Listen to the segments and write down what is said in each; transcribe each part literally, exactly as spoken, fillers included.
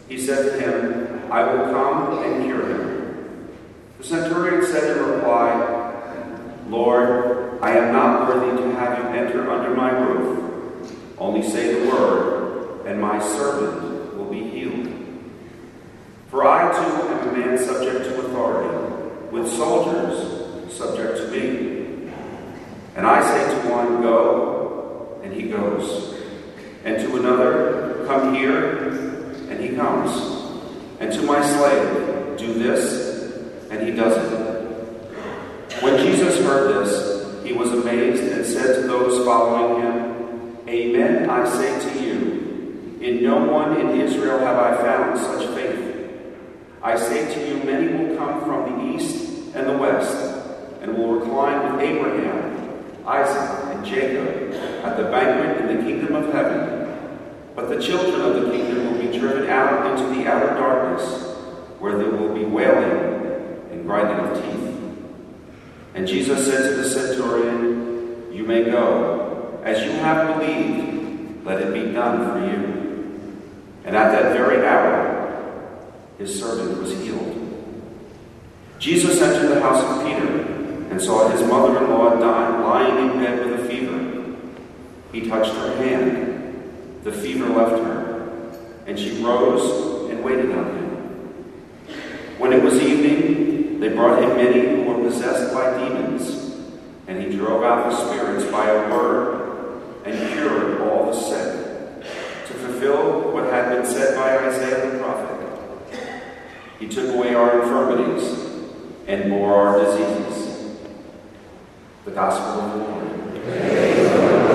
He said to him, I will come and cure him. The centurion said in reply, Lord, I am not worthy to have you enter under my roof. Only say the word, and my servant will be healed. For I too am a man subject to authority, with soldiers subject to me. And I say to one, go, and he goes. And to another, come here, and he comes. And to my slave, do this, and he does it. When Jesus heard this, he was amazed and said to those following him, Amen, I say to you, in no one in Israel have I found such faith. I say to you, many will come from the east and the west, and will recline with Abraham, Isaac, and Jacob at the banquet in the kingdom of heaven. But the children of the kingdom will be driven out into the outer darkness, where there will be wailing and grinding of teeth. And Jesus said to the centurion, You may go. As you have believed, let it be done for you. And at that very hour, his servant was healed. Jesus entered the house of Peter and saw his mother-in-law lying in bed with a fever. He touched her hand. The fever left her, and she rose and waited on him. When it was evening, they brought him many who were possessed by demons, and he drove out the spirits by a word and cured all the sick, to fulfill what had been said by Isaiah the prophet. He took away our infirmities and bore our diseases. The Gospel of the Lord. Praise the Lord.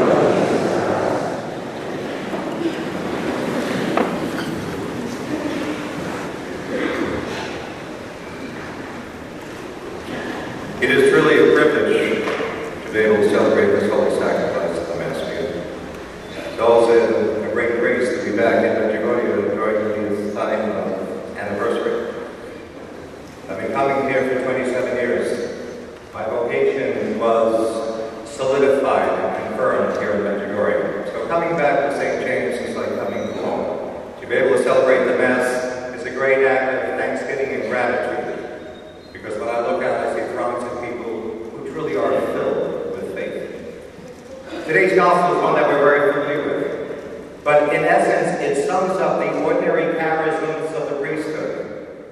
It is truly a privilege to be able to celebrate this holy sacrifice of the Mass meal. It's also a great grace to be back in Medjugorje during this time of anniversary. I've been coming here for twenty-seven years. My vocation was solidified and confirmed here in Medjugorje. So coming back to Saint James is like coming home. To be able to celebrate the Mass is a great act of thanksgiving and gratitude. Because when I look out, I see throngs of people who truly are filled with faith. Today's gospel is one that we're very familiar with. But in essence, it sums up the ordinary charisms of the priesthood.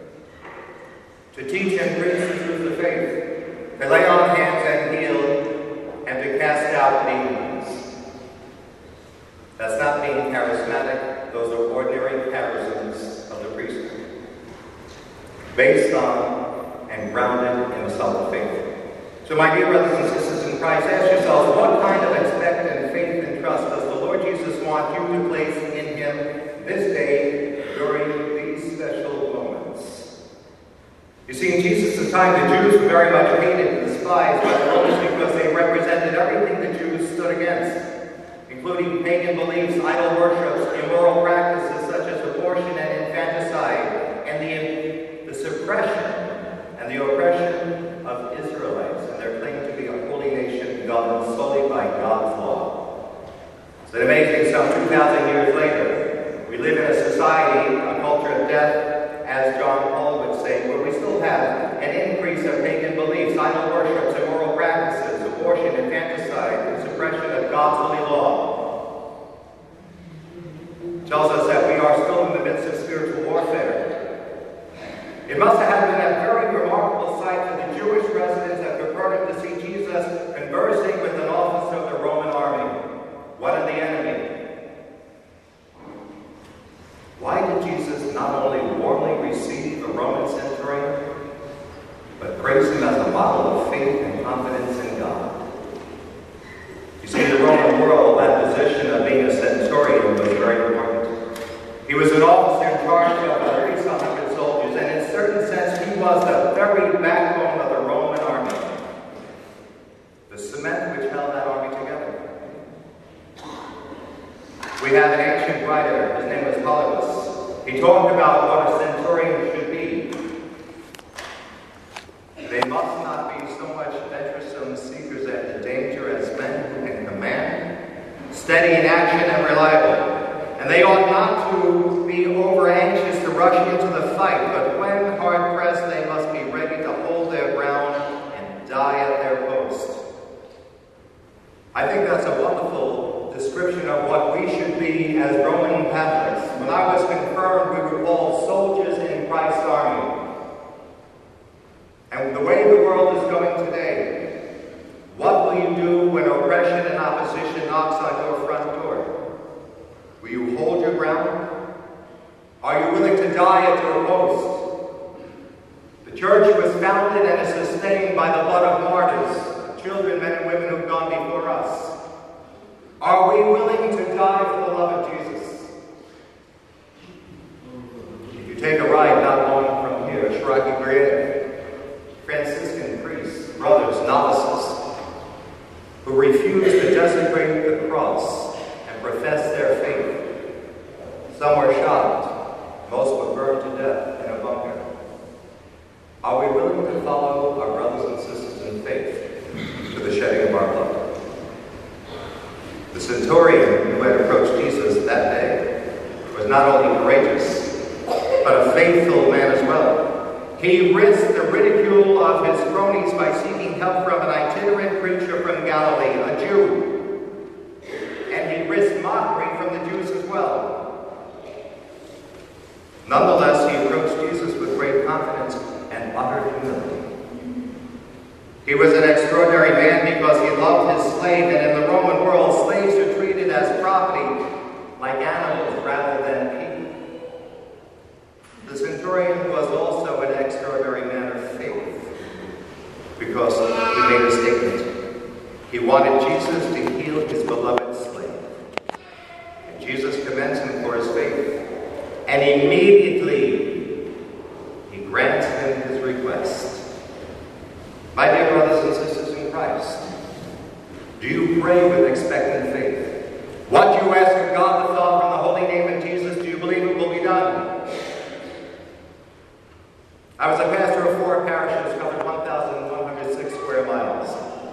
To teach and preach the truth of faith. To lay on hands and heal, and to cast out demons. That's not being charismatic. Those are ordinary charisms of the priesthood. Based on and grounded in the solid faith. So my dear brothers and sisters in Christ, ask yourselves, what kind of expectant faith and trust does the Lord Jesus want you to place in him this day during these special moments? You see, in Jesus' time, the Jews were very much hated and despised by the Romans because they represented everything the Jews stood against, including pagan beliefs, idol worships, immoral practices such as abortion and infanticide, and the, the suppression and the oppression of Israelites and their claim to be a holy nation governed solely by God's law. It's amazing, some two thousand years later, we live in a society, a culture of death, as John Paul would say, where we still have an increase of pagan beliefs, idol worships, immoral practices, abortion, infanticide, and suppression of God's holy law. It tells us that we are still in the midst of spiritual warfare. It must have been a very remarkable sight for the Jewish residents at Capernaum to see Jesus conversing with an officer of the Roman army, one of the enemy. Why did Jesus not only warmly receive the Roman centurion, but praise him as a model of faith and confidence in God? You see, in the Roman world, that position of being a centurion was very important. He was an officer in charge of at least one hundred soldiers, and in a certain sense, he was the very backbone of the Roman army. The cement which held that army together. We have an ancient writer, his name was Polybus. He talked about what a centurion should be. They must not be so much venturesome seekers after danger as men who can command, steady in action and reliable. And they ought not to be over anxious to rush into the fight, but when hard-pressed, they must be ready to hold their ground and die at their post. I think that's a wonderful description of what we should be as Roman Catholics. When I was confirmed, we were called soldiers in Christ's army. And the way the world is going today, what will you do when oppression and opposition knocks on your front door? Will you hold your ground? Are you willing to die at your post? The church was founded and is sustained by the blood of martyrs, children, men and women who've gone before us. Are we willing to die for the love of Jesus? If you take a ride not long from here, Shraki Brienne, Franciscan priests, brothers, novices, who refuse to desecrate the cross and profess their faith. Some were shot, most were burned to death in a bunker. Are we willing to follow our brothers and sisters in faith to the shedding of our blood? The centurion who had approached Jesus that day was not only courageous, but a faithful man as well. He risked the ridicule of his cronies by seeking help from an itinerant preacher from Galilee, a Jew. And he risked mockery from the Jews as well. Nonetheless, he approached Jesus with great confidence and utter humility. He was an extraordinary man because he loved his slave, and in the Roman world, slaves are treated as property, like animals rather than people. The centurion was also an extraordinary man of faith because he made a statement. He wanted Jesus to heal his beloved slave. And Jesus commends him for his faith, and immediately he grants him his request. My dear brothers and sisters in Christ, do you pray with expectant faith? What you ask of God the Father in the holy name of Jesus, do you believe it will be done? I was a pastor of four parishes, covered one thousand one hundred six square miles.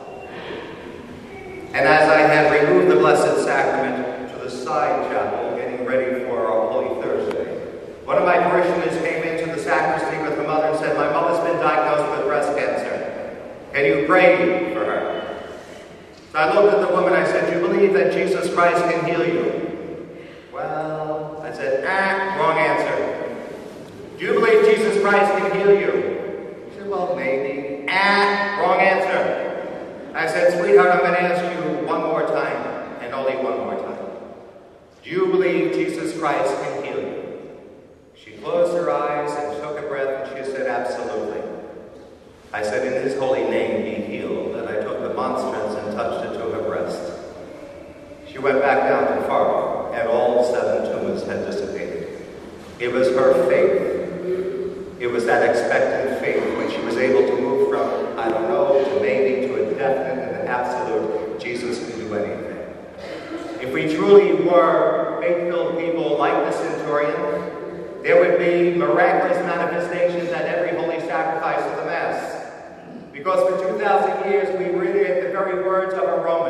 And as I had removed the Blessed Sacrament to the side chapel, getting ready for our Holy Thursday, one of my parishioners came into the sacristy with her mother and said, "My mother's been diagnosed with breast cancer. Can you pray for her?" So I looked at the woman, I said, "Do you believe that Jesus Christ can heal you?" "Well," I said, ah, wrong answer. "Do you believe Jesus Christ can heal you?" She said, "Well, maybe." Ah, wrong answer. I said, "Sweetheart, I'm going to ask you one more time, and only one more time. Do you believe Jesus Christ can heal you?" She closed her eyes and took a breath, and she said, "Absolutely." I said, "In his holy name be healed." And I took the monstrance and touched it to her breast. She went back down to Fargo, and all seven tumors had dissipated. It was her faith. It was that expectant faith when she was able to move from, I don't know, to maybe, to a definite and an absolute, Jesus can do anything. If we truly were faith-filled people like the centurion, there would be miraculous manifestations at every holy sacrifice of the Mass. Because for two thousand years we reiterate the very words of a Roman.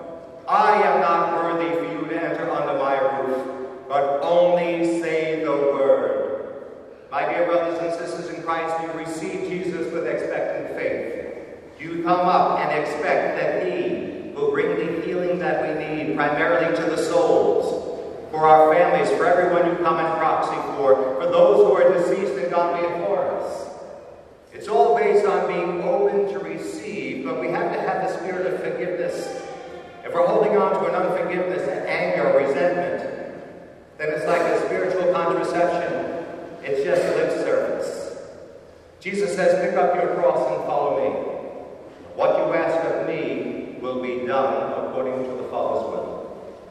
"I am not worthy for you to enter under my roof, but only say the word." My dear brothers and sisters in Christ, do you receive Jesus with expectant faith? Do you come up and expect that he will bring the healing that we need, primarily to the souls, for our families, for everyone you come in proxy for, for those who are deceased and gone before us? It's all based on being open to receive, but we have to have the spirit of forgiveness. If we're holding on to an unforgiveness, anger, resentment, then it's like a spiritual contraception. It's just lip service. Jesus says, "Pick up your cross and follow me. What you ask of me will be done according to the Father's will."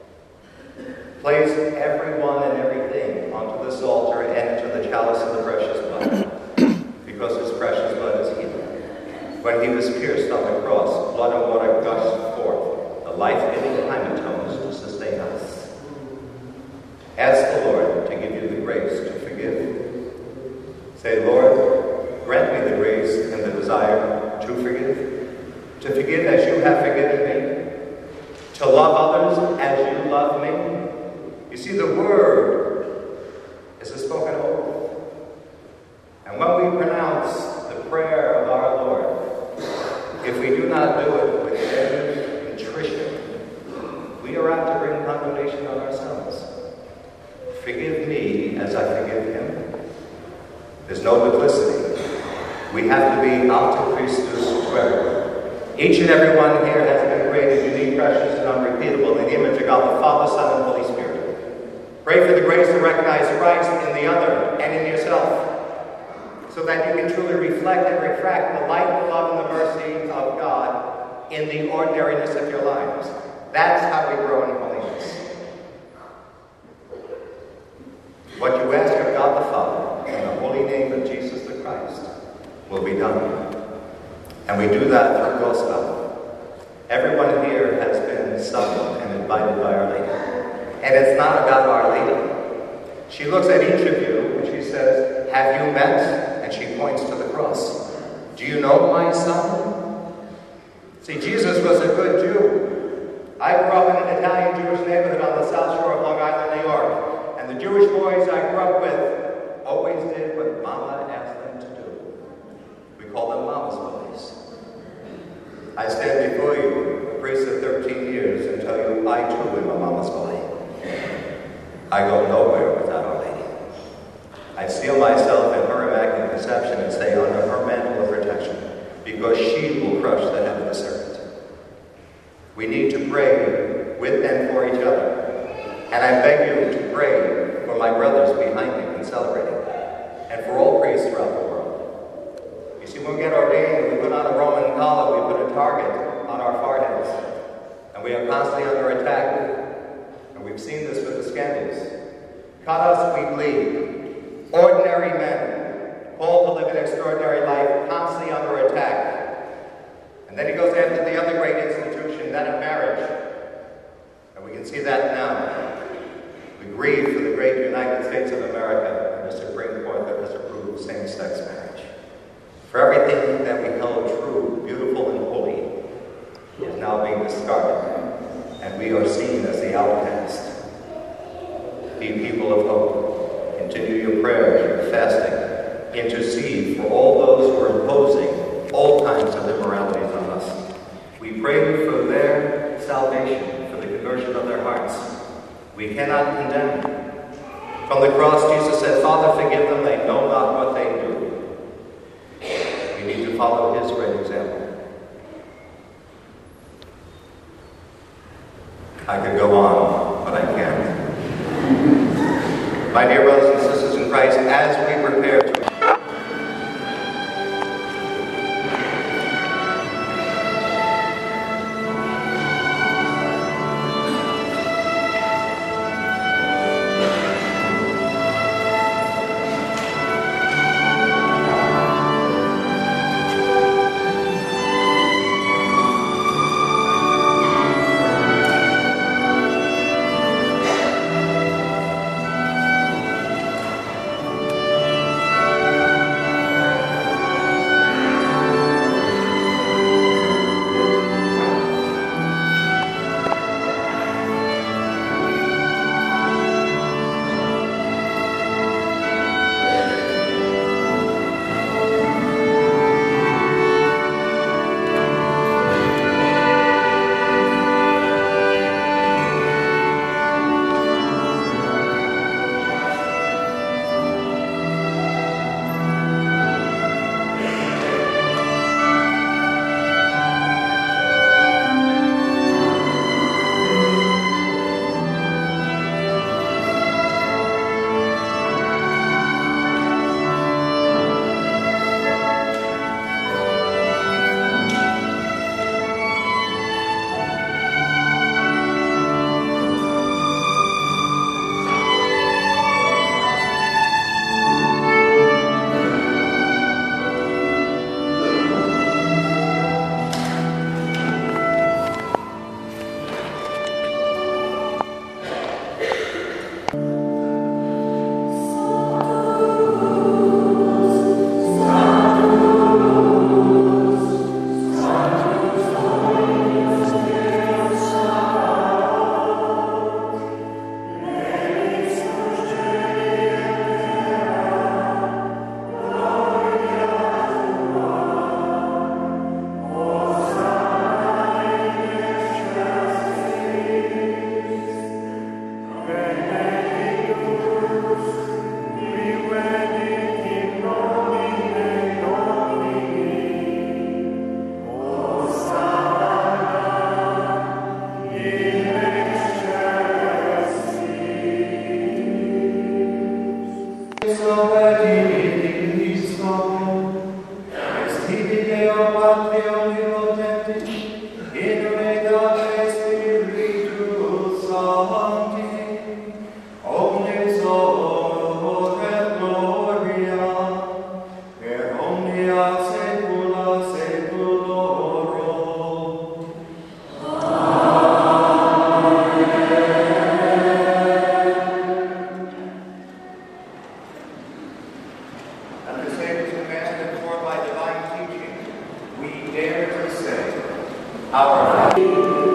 Place everyone and everything onto this altar and into the chalice of the precious blood, because his precious blood is healing. When he was pierced on the cross, blood and water gushed forth, the life-giving hymatones to sustain us. Ask the Lord to give you the grace to forgive. Say, "Lord, grant me the grace and the desire to forgive, to forgive as you have forgiven me, to love others as you love me." You see, the word is a spoken oath. There's no duplicity. We have to be alter Christus to everyone. Each and every one here has been created unique, precious, and unrepeatable in the image of God the Father, Son, and Holy Spirit. Pray for the grace to recognize Christ in the other and in yourself, so that you can truly reflect and refract the light, the love, and the mercy of God in the ordinariness of your lives. That's how we grow in holiness. What you ask of God the Father in the holy name of Jesus the Christ will be done. And we do that through gospel. Everyone here has been summoned and invited by Our Lady. And it's not about Our Lady. She looks at each of you and she says, have you met? And she points to the cross. Do you know my son? See, Jesus was a good Jew. I grew up in an Italian Jewish neighborhood on the south shore of Long Island, New York. And the Jewish boys I grew up with always did what Mama asked them to do. We call them Mama's boys. I stand before you, a priest of thirteen years, and tell you I too am a Mama's boy. I go nowhere without Our Lady. I seal myself in her immaculate conception and stay under her mantle of protection, because she will crush the head of the serpent. We need to pray with and for each other. And I beg you to pray for my brothers behind me in celebrating, and for all priests throughout the world. You see, when we get ordained, we put on a Roman collar, we put a target on our foreheads, and we are constantly under attack. And we've seen this with the scandals. Cut us, we bleed. Ordinary men, called to live an extraordinary life, constantly under attack. And then he goes after the other great institution, that of marriage. And we can see that now. We grieve for the great United States of America and the Supreme Court that has approved same-sex marriage. For everything that we held true, beautiful, and holy is now being discarded, and we are seen as the outcast. Be people of hope. Continue your prayers, your fasting. Intercede for all those who are imposing all kinds of immoralities on us. We pray for their salvation, for the conversion of their hearts. We cannot condemn. From the cross, Jesus said, Father, forgive them, they know not what they do. We need to follow his great example. I could go on, but I can't. My dear brothers and sisters in Christ, as we prepare to At the Savior's command and for by divine teaching, we dare to say, Our Father.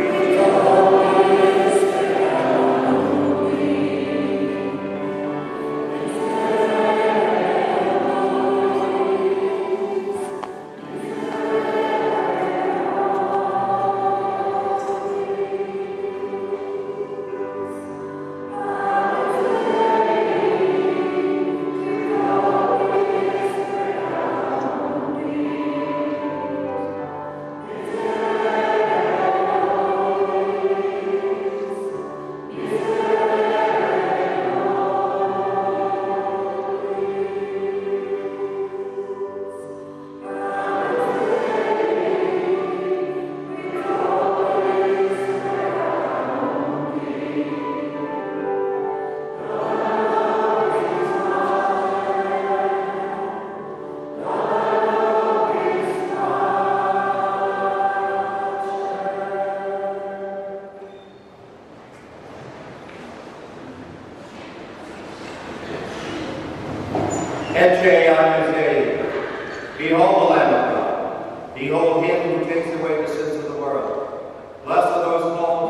Ecce Agnus Dei. Behold the Lamb of God. Behold him who takes away the sins of the world. Blessed are those called